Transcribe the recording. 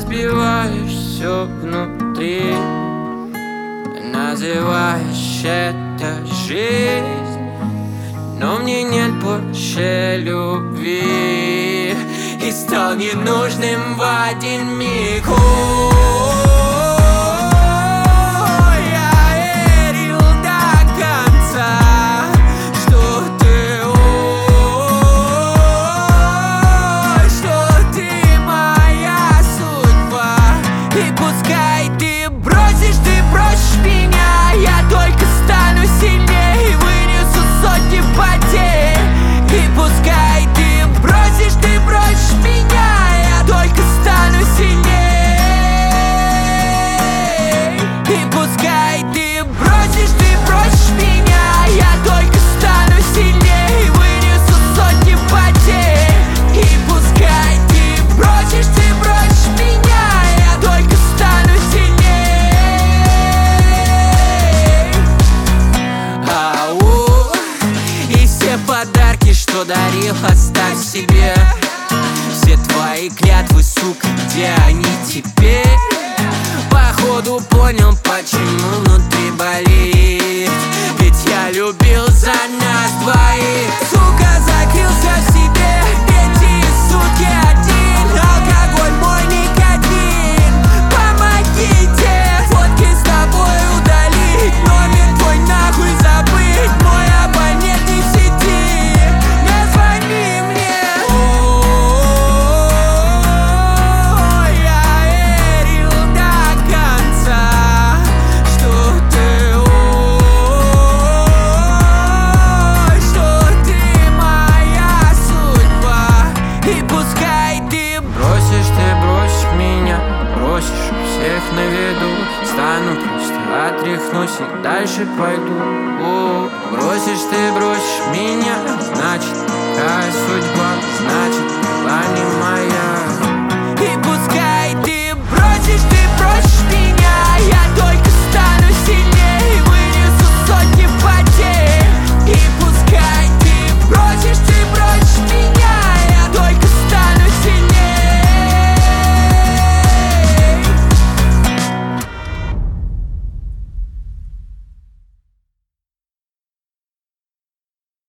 разбиваешь все внутри, называешь это жизнь, но мне нет больше любви, и стал ненужным в один миг. Подарки, что дарил, оставь себе. Все твои клятвы, сука, где они теперь? Походу понял, почему внутри болит, ведь я любил за нас двоих. Сука, закрылся в себе, эти сутки один. Алкоголь мой никотин, помогите. Фотки с тобой удалить, номер твой нахуй забыть. Мой абонент не в сети, не звони мне. Я верил до конца, что ты моя судьба. И пускай ты бросишь меня, бросишь у всех на виду. Стану просто отряхнусь и дальше пойду. Бросишь меня, значит такая судьба, значит была не моя.